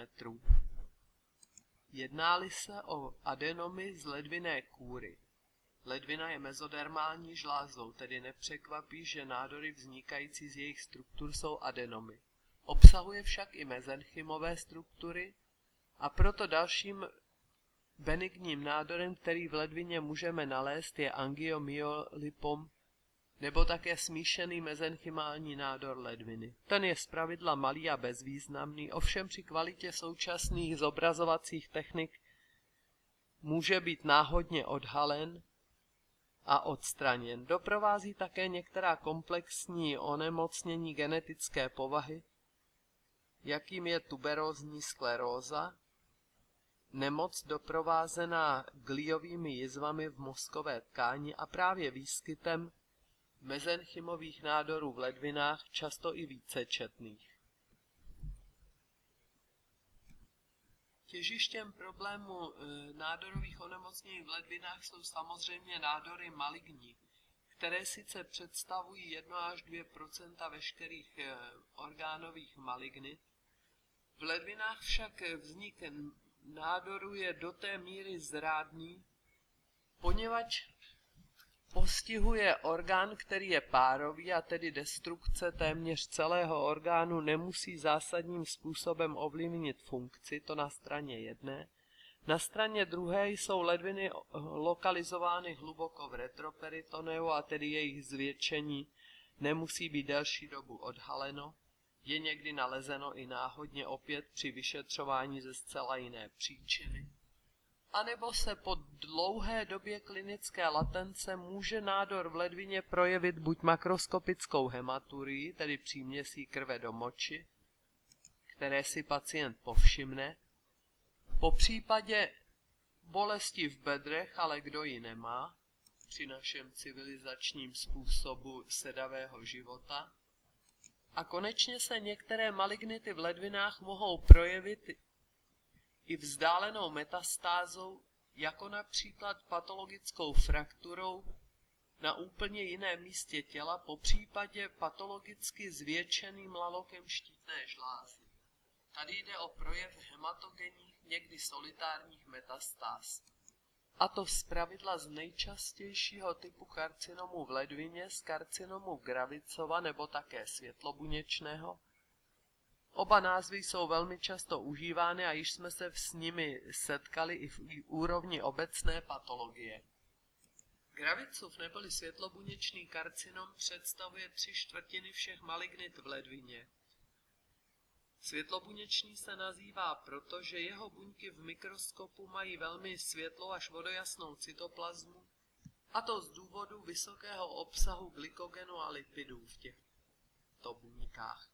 Jedná-li se o adenomy z ledvinné kůry. Ledvina je mezodermální žlázou, tedy nepřekvapí, že nádory vznikající z jejich struktur jsou adenomy. Obsahuje však i mezenchymové struktury a proto dalším benigním nádorem, který v ledvině můžeme nalézt, je angiomyolipom nebo také smíšený mezenchymální nádor ledviny. Ten je zpravidla malý a bezvýznamný, ovšem při kvalitě současných zobrazovacích technik může být náhodně odhalen a odstraněn. Doprovází také některá komplexní onemocnění genetické povahy, jakým je tuberózní skleróza, nemoc doprovázená gliovými jizvami v mozkové tkáni a právě výskytem mezenchymových nádorů v ledvinách, často i vícečetných. Těžištěm problému nádorových onemocnění v ledvinách jsou samozřejmě nádory maligní, které sice představují 1 až 2 % veškerých orgánových malignit. V ledvinách však vznik nádoru je do té míry zrádný, poněvadž postihuje orgán, který je párový, a tedy destrukce téměř celého orgánu nemusí zásadním způsobem ovlivnit funkci, to na straně jedné. Na straně druhé jsou ledviny lokalizovány hluboko v retroperitoneu a tedy jejich zvětšení nemusí být delší dobu odhaleno. Je někdy nalezeno i náhodně opět při vyšetřování ze zcela jiné příčiny. A nebo se po dlouhé době klinické latence může nádor v ledvině projevit buď makroskopickou hematurii, tedy příměsí krve do moči, které si pacient povšimne, po případě bolesti v bedrech, ale kdo ji nemá při našem civilizačním způsobu sedavého života. A konečně se některé malignity v ledvinách mohou projevit i vzdálenou metastázou, jako například patologickou frakturou na úplně jiném místě těla, po případě patologicky zvětšeným lalokem štítné žlázy. Tady jde o projev hematogenních, někdy solitárních metastáz. A to zpravidla z nejčastějšího typu karcinomu v ledvině, z karcinomu Gravitsova nebo také světlobuněčného. Oba názvy jsou velmi často užívány a již jsme se s nimi setkali i v úrovni obecné patologie. Gravitsův neboli světlobuněčný karcinom představuje 3/4 všech malignit v ledvině. Světlobuněčný se nazývá proto, že jeho buňky v mikroskopu mají velmi světlou až vodojasnou cytoplazmu, a to z důvodu vysokého obsahu glykogenu a lipidů v těchto buňkách.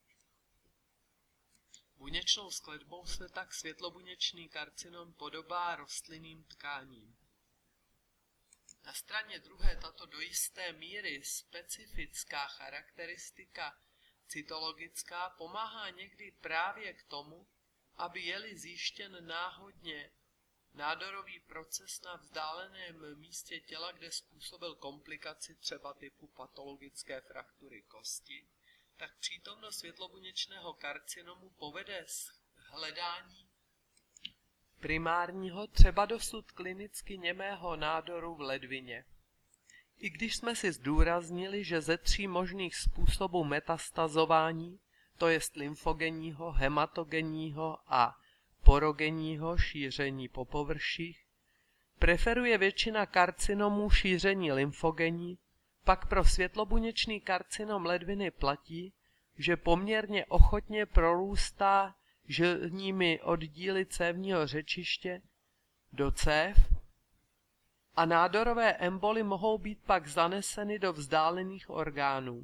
Buněčnou skladbou se tak světlobuněčný karcinom podobá rostlinným tkáním. Na straně druhé tato do jisté míry specifická charakteristika cytologická pomáhá někdy právě k tomu, aby je-li zjištěn náhodně nádorový proces na vzdáleném místě těla, kde způsobil komplikaci třeba typu patologické fraktury kosti, tak přítomnost světlobuněčného karcinomu povede hledání primárního, třeba dosud klinicky němého nádoru v ledvině. I když jsme si zdůraznili, že ze 3 možných způsobů metastazování, to jest lymfogenního, hematogenního a porogenního šíření po površích, preferuje většina karcinomů šíření lymfogenní, pak pro světlobuněčný karcinom ledviny platí, že poměrně ochotně prorůstá žilními oddíly cévního řečiště do cév a nádorové emboly mohou být pak zaneseny do vzdálených orgánů.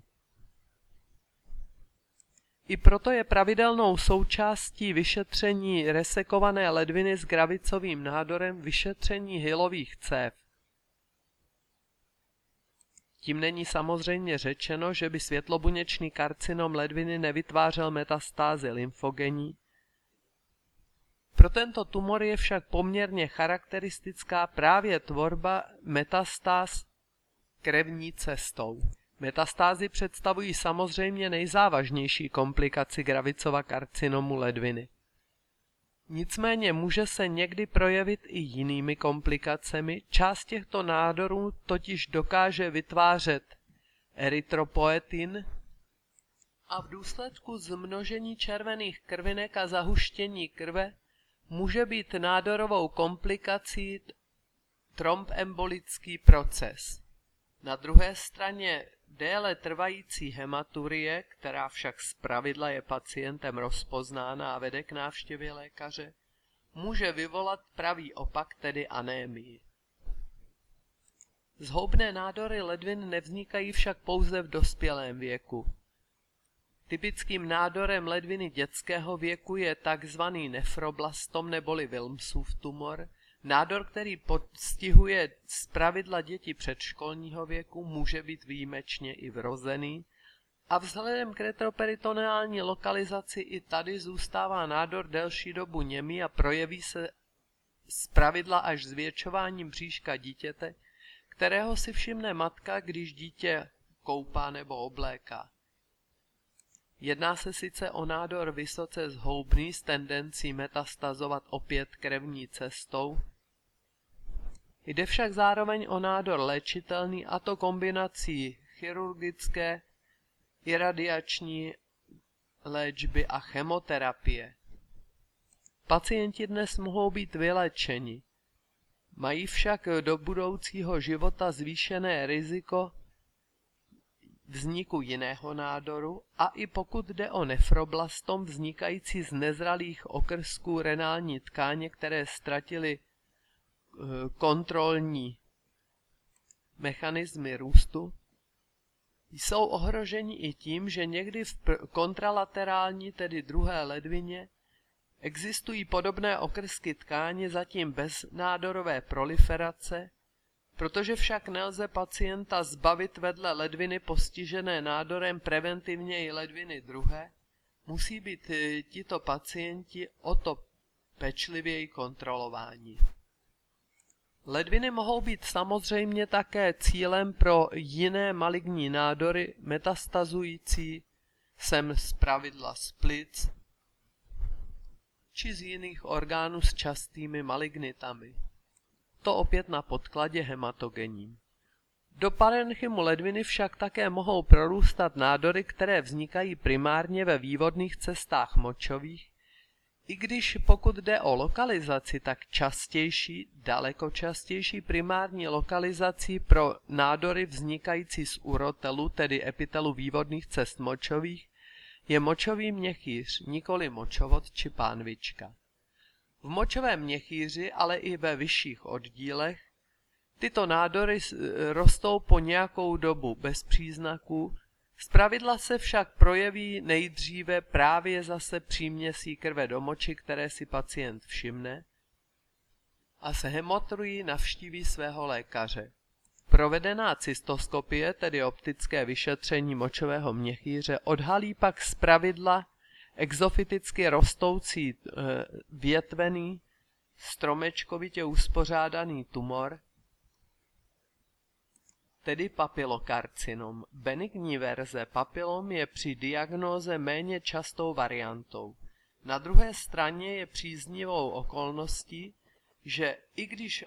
I proto je pravidelnou součástí vyšetření resekované ledviny s Gravitsovým nádorem vyšetření hylových cév. Tím není samozřejmě řečeno, že by světlobuněčný karcinom ledviny nevytvářel metastázy lymfogenní. Pro tento tumor je však poměrně charakteristická právě tvorba metastáz krevní cestou. Metastázy představují samozřejmě nejzávažnější komplikaci Gravitsova karcinomu ledviny. Nicméně může se někdy projevit i jinými komplikacemi, část těchto nádorů totiž dokáže vytvářet erytropoetin a v důsledku zmnožení červených krvinek a zahuštění krve může být nádorovou komplikací trombembolický proces. Na druhé straně déle trvající hematurie, která však zpravidla je pacientem rozpoznána a vede k návštěvě lékaře, může vyvolat pravý opak, tedy anémii. Zhoubné nádory ledvin nevznikají však pouze v dospělém věku. Typickým nádorem ledviny dětského věku je tzv. Nefroblastom neboli Wilmsův tumor, nádor, který postihuje zpravidla děti předškolního věku, může být výjimečně i vrozený a vzhledem k retroperitoneální lokalizaci i tady zůstává nádor delší dobu němý a projeví se zpravidla až zvětšováním bříška dítěte, kterého si všimne matka, když dítě koupá nebo obléká. Jedná se sice o nádor vysoce zhoubný s tendencí metastazovat opět krevní cestou, jde však zároveň o nádor léčitelný, a to kombinací chirurgické, iradiační léčby a chemoterapie. Pacienti dnes mohou být vyléčeni, mají však do budoucího života zvýšené riziko vzniku jiného nádoru a i pokud jde o nefroblastom vznikající z nezralých okrsků renální tkáně, které ztratily kontrolní mechanismy růstu, Jsou ohroženi i tím, že někdy v kontralaterální, tedy druhé ledvině, existují podobné okrsky tkáně zatím bez nádorové proliferace, protože však nelze pacienta zbavit vedle ledviny postižené nádorem preventivně i ledviny druhé, musí být tito pacienti o to pečlivěji kontrolováni. Ledviny mohou být samozřejmě také cílem pro jiné maligní nádory metastazující sem zpravidla z plic či z jiných orgánů s častými malignitami. To opět na podkladě hematogenním. Do parenchymu ledviny však také mohou prorůstat nádory, které vznikají primárně ve vývodných cestách močových, i když pokud jde o lokalizaci, tak daleko častější primární lokalizací pro nádory vznikající z urotelu, tedy epitelu vývodných cest močových, je močový měchýř, nikoli močovod či pánvička. V močovém měchýři, ale i ve vyšších oddílech, tyto nádory rostou po nějakou dobu bez příznaků, zpravidla se však projeví nejdříve právě zase příměsí krve do moči, které si pacient všimne, a se hemotují navštíví svého lékaře. Provedená cystoskopie, tedy optické vyšetření močového měchýře, odhalí pak zpravidla exofyticky rostoucí větvený, stromečkovitě uspořádaný tumor, tedy papylokarcinom. Benigní verze papylom je při diagnóze méně častou variantou. Na druhé straně je příznivou okolností, že i když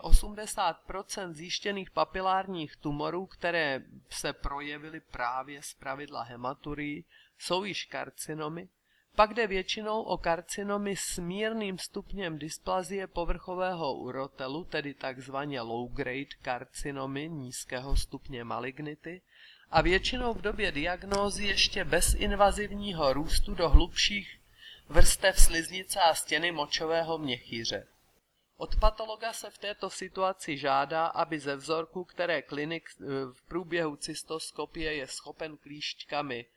80% zjištěných papilárních tumorů, které se projevily právě zpravidla hematurii, jsou již karcinomy, pak jde většinou o karcinomy s mírným stupněm dysplazie povrchového urotelu, tedy takzvaně low-grade karcinomy nízkého stupně malignity, a většinou v době diagnózy ještě bez invazivního růstu do hlubších vrstev sliznice a stěny močového měchýře. Od patologa se v této situaci žádá, aby ze vzorku, které klinik v průběhu cystoskopie je schopen klíšťkami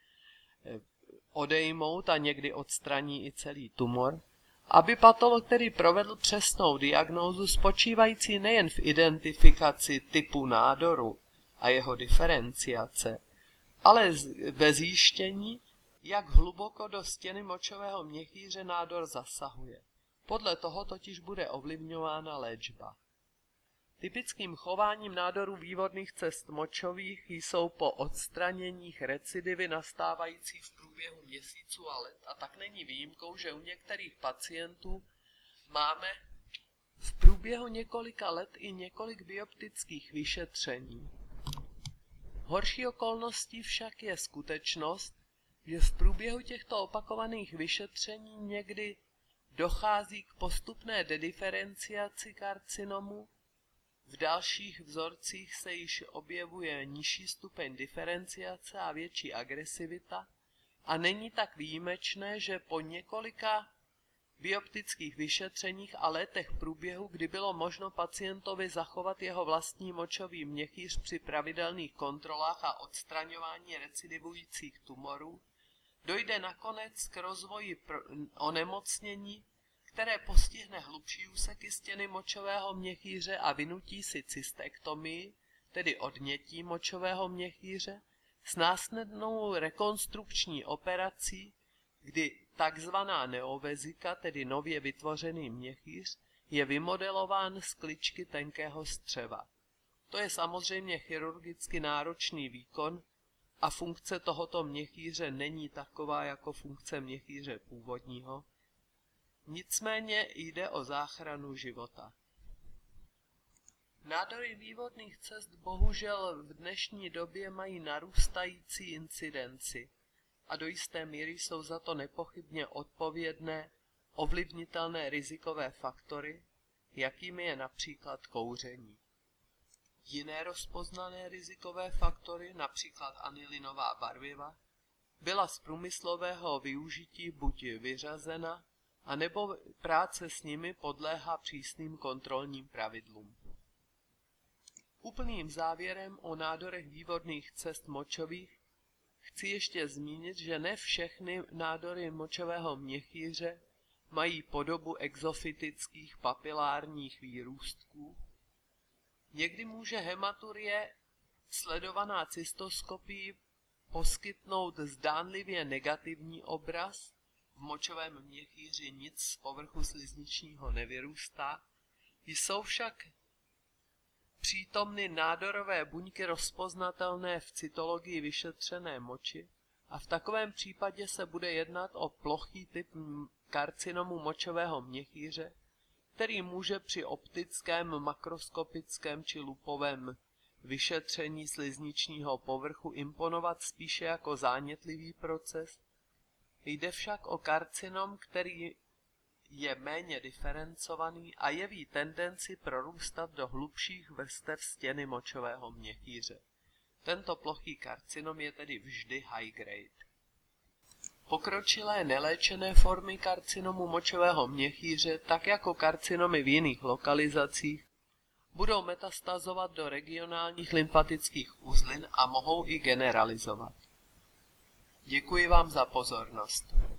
odejmout a někdy odstraní i celý tumor, aby patolog tedy provedl přesnou diagnózu spočívající nejen v identifikaci typu nádoru a jeho diferenciace, ale ve zjištění, jak hluboko do stěny močového měchýře nádor zasahuje. Podle toho totiž bude ovlivňována léčba. Typickým chováním nádorů vývodných cest močových jsou po odstraněních recidivy nastávající v průběhu měsíců a let. A tak není výjimkou, že u některých pacientů máme v průběhu několika let i několik bioptických vyšetření. Horší okolností však je skutečnost, že v průběhu těchto opakovaných vyšetření někdy dochází k postupné dediferenciaci karcinomu, v dalších vzorcích se již objevuje nižší stupeň diferenciace a větší agresivita a není tak výjimečné, že po několika bioptických vyšetřeních a letech průběhu, kdy bylo možno pacientovi zachovat jeho vlastní močový měchýř při pravidelných kontrolách a odstraňování recidivujících tumorů, dojde nakonec k rozvoji onemocnění, které postihne hlubší úseky stěny močového měchýře a vynutí si cystektomii, tedy odnětí močového měchýře, s následnou rekonstrukční operací, kdy takzvaná neovezika, tedy nově vytvořený měchýř, je vymodelován z kličky tenkého střeva. To je samozřejmě chirurgicky náročný výkon a funkce tohoto měchýře není taková jako funkce měchýře původního. Nicméně jde o záchranu života. Nádory vývodných cest bohužel v dnešní době mají narůstající incidenci a do jisté míry jsou za to nepochybně odpovědné ovlivnitelné rizikové faktory, jakými je například kouření. Jiné rozpoznané rizikové faktory, například anilinová barviva, byla z průmyslového využití buď vyřazena, anebo práce s nimi podléhá přísným kontrolním pravidlům. Úplným závěrem o nádorech vývodných cest močových Chci ještě zmínit, že ne všechny nádory močového měchýře mají podobu exofytických papilárních výrůstků. Někdy může hematurie sledovaná cystoskopií poskytnout zdánlivě negativní obraz. V močovém měchýři nic z povrchu slizničního nevyrůstá. Jsou však přítomny nádorové buňky rozpoznatelné v cytologii vyšetřené moči a v takovém případě se bude jednat o plochý typ karcinomu močového měchýře, který může při optickém, makroskopickém či lupovém vyšetření slizničního povrchu imponovat spíše jako zánětlivý proces. Jde však o karcinom, který je méně diferencovaný a jeví tendenci prorůstat do hlubších vrstev stěny močového měchýře. Tento plochý karcinom je tedy vždy high grade. Pokročilé neléčené formy karcinomu močového měchýře, tak jako karcinomy v jiných lokalizacích, budou metastazovat do regionálních lymfatických uzlin a mohou i generalizovat. Děkuji vám za pozornost.